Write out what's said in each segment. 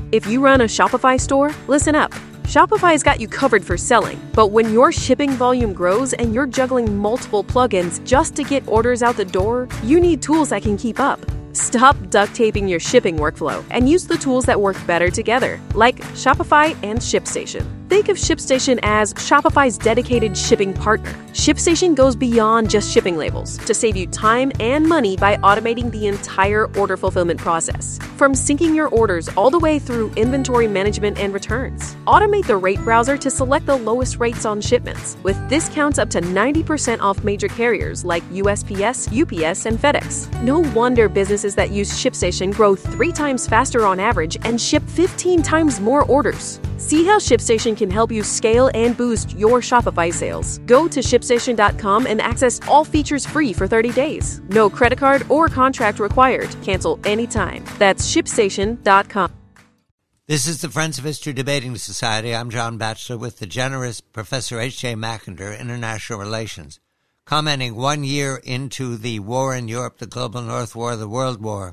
If you run a Shopify store, listen up. Shopify's got you covered for selling, but when your shipping volume grows and you're juggling multiple plugins just to get orders out the door, you need tools that can keep up. Stop duct taping your shipping workflow and use the tools that work better together, like Shopify and ShipStation. Think of ShipStation as Shopify's dedicated shipping partner. ShipStation goes beyond just shipping labels to save you time and money by automating the entire order fulfillment process. From syncing your orders all the way through inventory management and returns. Automate the rate browser to select the lowest rates on shipments, with discounts up to 90% off major carriers like USPS, UPS, and FedEx. No wonder businesses that use ShipStation grow 3 times faster on average and ship 15 times more orders. See how ShipStation can help you scale and boost your Shopify sales. Go to ShipStation.com and access all features free for 30 days. No credit card or contract required. Cancel anytime. That's ShipStation.com. This is the Friends of History Debating Society. I'm John Batchelor with the generous Professor H.J. McIntyre, International Relations, commenting 1 year into the war in Europe, the Global North War, the World War.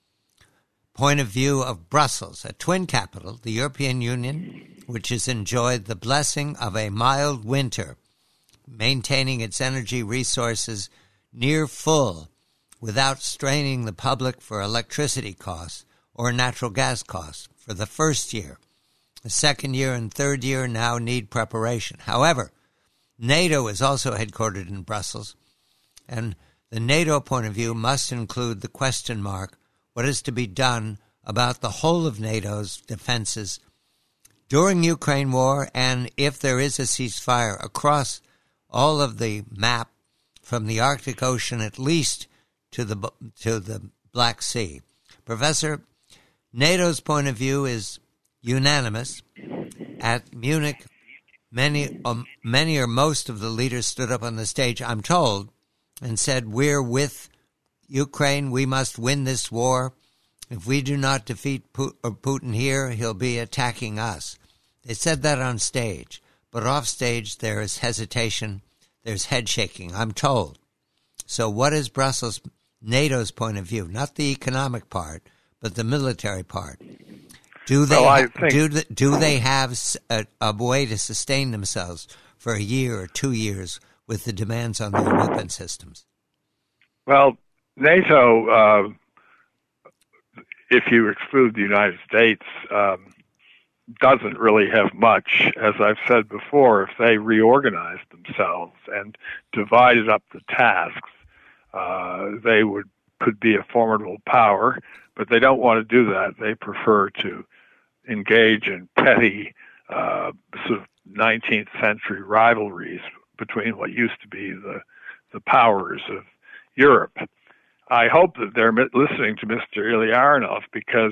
Point of view of Brussels, a twin capital, the European Union, which has enjoyed the blessing of a mild winter, maintaining its energy resources near full without straining the public for electricity costs or natural gas costs for the first year. The second year and third year now need preparation. However, NATO is also headquartered in Brussels, and the NATO point of view must include the question mark, what is to be done about the whole of NATO's defenses during Ukraine war, and if there is a ceasefire across all of the map from the Arctic Ocean at least to the Black Sea. Professor, NATO's point of view is unanimous. At Munich, many or most of the leaders stood up on the stage, I'm told, and said, we're with Ukraine, we must win this war. If we do not defeat Putin here, he'll be attacking us. They said that on stage, but off stage there is hesitation, there's head shaking, I'm told. So what is Brussels, NATO's point of view? Not the economic part, but the military part. Do they have a way to sustain themselves for a year or 2 years with the demands on their weapon systems? Well, NATO, if you exclude the United States, doesn't really have much. As I've said before, if they reorganized themselves and divided up the tasks, they could be a formidable power, but they don't want to do that. They prefer to engage in petty sort of 19th century rivalries between what used to be the powers of Europe. I hope that they're listening to Mr. Ilya because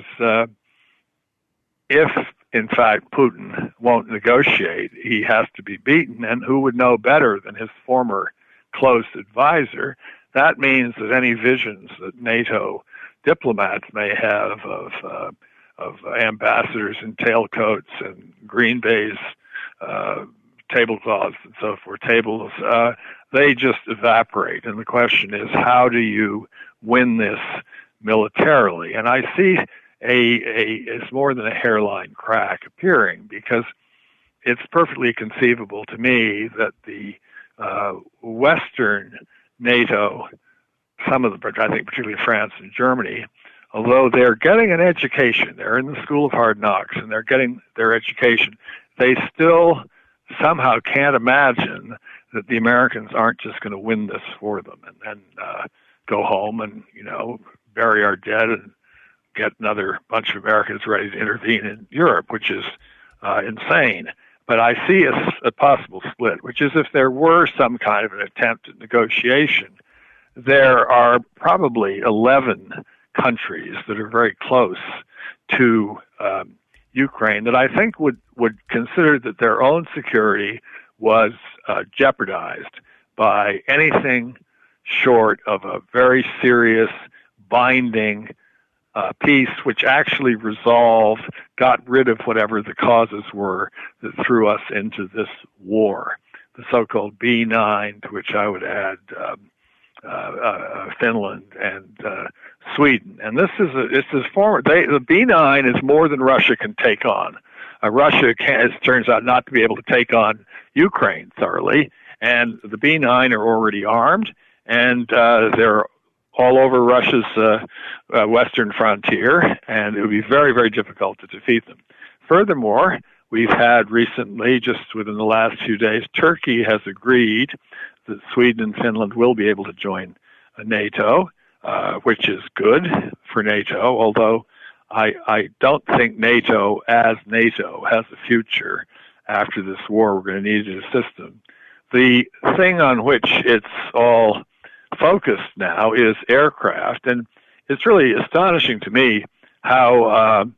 if, in fact, Putin won't negotiate, he has to be beaten, and who would know better than his former close advisor? That means that any visions that NATO diplomats may have of ambassadors in tailcoats and green baize, tablecloths and so forth, tables, they just evaporate. And the question is, how do you win this militarily? And I see it's more than a hairline crack appearing, because it's perfectly conceivable to me that the Western NATO, some of them, I think particularly France and Germany, although they're getting an education, they're in the School of Hard Knocks and they're getting their education, they still somehow can't imagine that the Americans aren't just going to win this for them and then go home and, bury our dead and get another bunch of Americans ready to intervene in Europe, which is insane. But I see a possible split, which is if there were some kind of an attempt at negotiation, there are probably 11 countries that are very close to Ukraine that I think would consider that their own security was jeopardized by anything short of a very serious, binding peace, which actually resolved, got rid of whatever the causes were that threw us into this war, the so-called B9, to which I would add Finland, and Sweden. And this is former. The B9 is more than Russia can take on. Russia turns out not to be able to take on Ukraine thoroughly, and the B9 are already armed, and they're all over Russia's western frontier, and it would be very, very difficult to defeat them. Furthermore, we've had recently, just within the last few days, Turkey has agreed that Sweden and Finland will be able to join NATO, which is good for NATO, although I don't think NATO as NATO has a future after this war. We're going to need a system. The thing on which it's all focused now is aircraft, and it's really astonishing to me how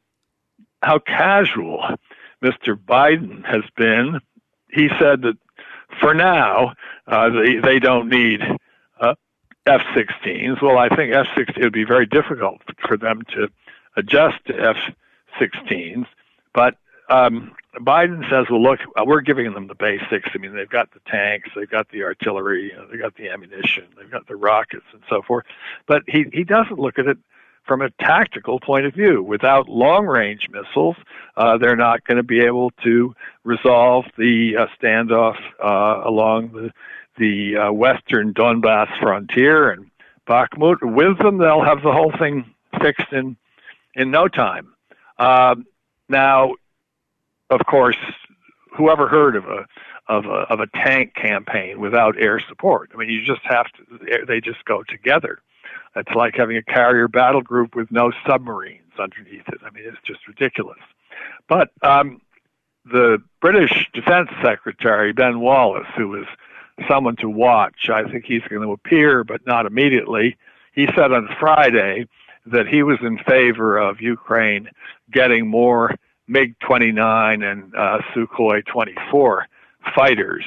casual Mr. Biden has been. He said that for now they don't need F-16s. Well, I think F-16 it would be very difficult for them to adjust to F-16s, but Biden says, well, look, we're giving them the basics. I mean, they've got the tanks, they've got the artillery, they've got the ammunition, they've got the rockets and so forth. But he doesn't look at it from a tactical point of view. Without long-range missiles, they're not going to be able to resolve the standoff along the western Donbass frontier and Bakhmut. With them, they'll have the whole thing fixed in no time. Now, of course, whoever heard of a tank campaign without air support? I mean, you just have to. They just go together. It's like having a carrier battle group with no submarines underneath it. I mean, it's just ridiculous. But the British Defense Secretary, Ben Wallace, who is someone to watch, I think he's going to appear, but not immediately. He said on Friday that he was in favor of Ukraine getting more MiG-29 and Sukhoi-24 fighters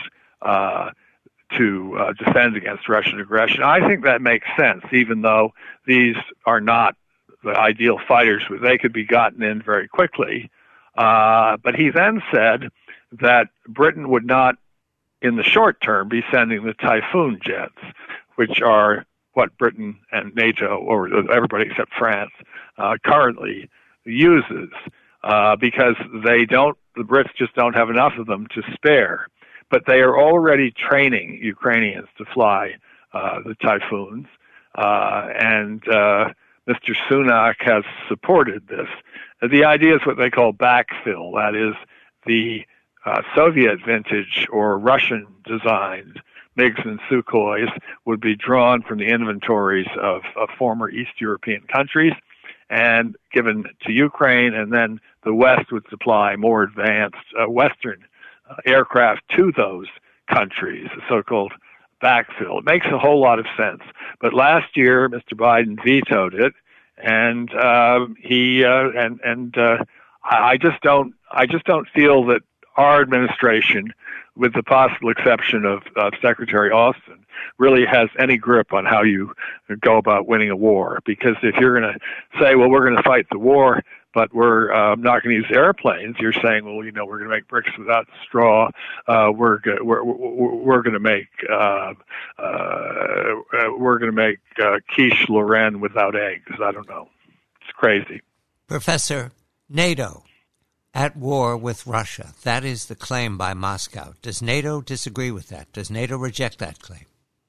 to defend against Russian aggression. I think that makes sense, even though these are not the ideal fighters. They could be gotten in very quickly. But he then said that Britain would not, in the short term, be sending the Typhoon jets, which are what Britain and NATO, or everybody except France, currently uses, because the Brits just don't have enough of them to spare. But they are already training Ukrainians to fly the Typhoons, and Mr. Sunak has supported this. The idea is what they call backfill, that is, the Soviet vintage or Russian designed MiGs and Sukhois would be drawn from the inventories of former East European countries and given to Ukraine, and then the West would supply more advanced Western aircraft to those countries, the so-called backfill. It makes a whole lot of sense. But last year, Mr. Biden vetoed it, and I just don't feel that our administration, with the possible exception of Secretary Austin, really has any grip on how you go about winning a war. Because if you're going to say, well, we're going to fight the war, but we're not going to use airplanes, you're saying, well, we're going to make bricks without straw. We're going to make quiche Lorraine without eggs. I don't know. It's crazy. Professor, NATO at war with Russia. That is the claim by Moscow. Does NATO disagree with that? Does NATO reject that claim?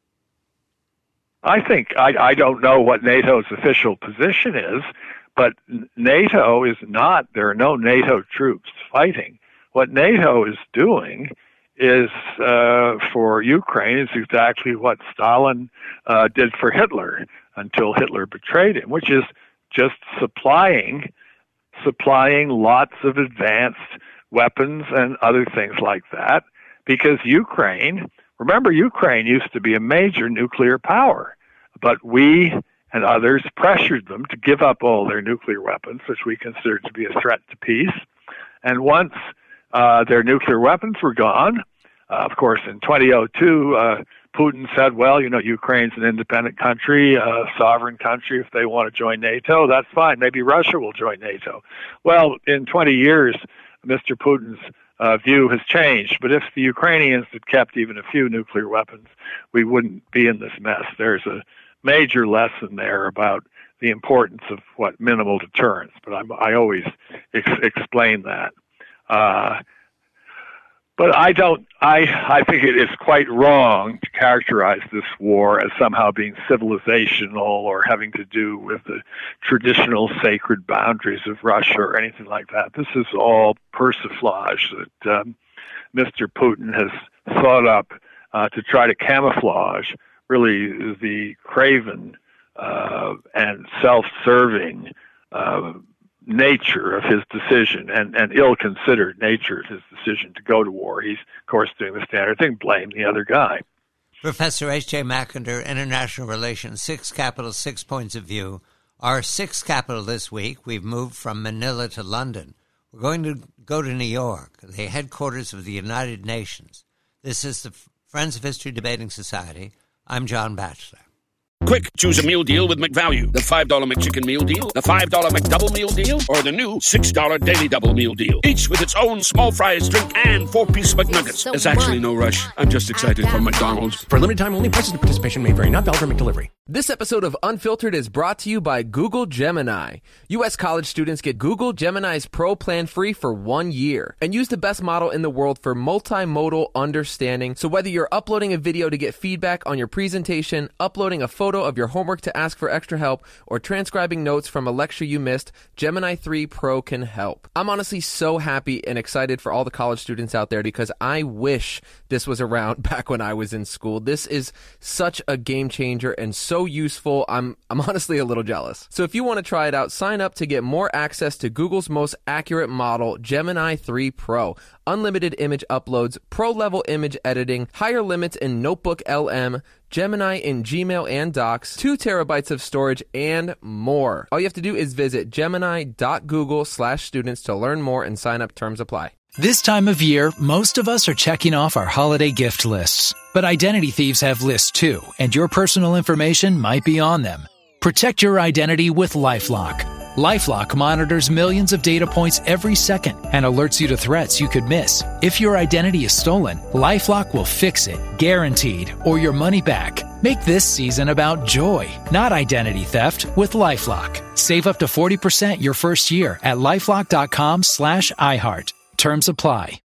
I think I don't know what NATO's official position is, but NATO is not, there are no NATO troops fighting. What NATO is doing is, for Ukraine, is exactly what Stalin did for Hitler until Hitler betrayed him, which is just supplying lots of advanced weapons and other things like that, because Ukraine used to be a major nuclear power, but we and others pressured them to give up all their nuclear weapons, which we considered to be a threat to peace. And once their nuclear weapons were gone, of course, in 2002, Putin said, well, Ukraine's an independent country, a sovereign country. If they want to join NATO, that's fine. Maybe Russia will join NATO. Well, in 20 years, Mr. Putin's view has changed. But if the Ukrainians had kept even a few nuclear weapons, we wouldn't be in this mess. There's a major lesson there about the importance of minimal deterrence. But I always explain that. But I think it is quite wrong to characterize this war as somehow being civilizational or having to do with the traditional sacred boundaries of Russia or anything like that. This is all persiflage that Mr. Putin has thought up to try to camouflage really the craven and self-serving nature of his decision and ill-considered nature of his decision to go to war. He's, of course, doing the standard thing, blame the other guy. Professor H.J. Mackinder, International Relations, 6 Capital, 6 Points of View. Our 6th capital this week, we've moved from Manila to London. We're going to go to New York, the headquarters of the United Nations. This is the Friends of History Debating Society. I'm John Batchelor. Quick, choose a meal deal with McValue. The $5 McChicken meal deal, the $5 McDouble meal deal, or the new $6 Daily Double meal deal. Each with its own small fries, drink, and 4-piece McNuggets. There's actually no rush. I'm just excited for McDonald's. For limited time only, prices and participation may vary. Not valid for McDelivery. This episode of Unfiltered is brought to you by Google Gemini. U.S. college students get Google Gemini's Pro plan free for 1 year. And use the best model in the world for multimodal understanding. So whether you're uploading a video to get feedback on your presentation, uploading a photo of your homework to ask for extra help, or transcribing notes from a lecture you missed, Gemini 3 Pro can help. I'm honestly so happy and excited for all the college students out there because I wish this was around back when I was in school. This is such a game changer and so useful. I'm honestly a little jealous. So if you want to try it out, sign up to get more access to Google's most accurate model, Gemini 3 Pro. Unlimited image uploads, pro-level image editing, higher limits in Notebook LM, Gemini in Gmail and Docs, 2 terabytes of storage, and more. All you have to do is visit gemini.google/students to learn more and sign up. Terms apply. This time of year, most of us are checking off our holiday gift lists. But identity thieves have lists too, and your personal information might be on them. Protect your identity with LifeLock. LifeLock monitors millions of data points every second and alerts you to threats you could miss. If your identity is stolen, LifeLock will fix it, guaranteed, or your money back. Make this season about joy, not identity theft, with LifeLock. Save up to 40% your first year at LifeLock.com/iHeart. Terms apply.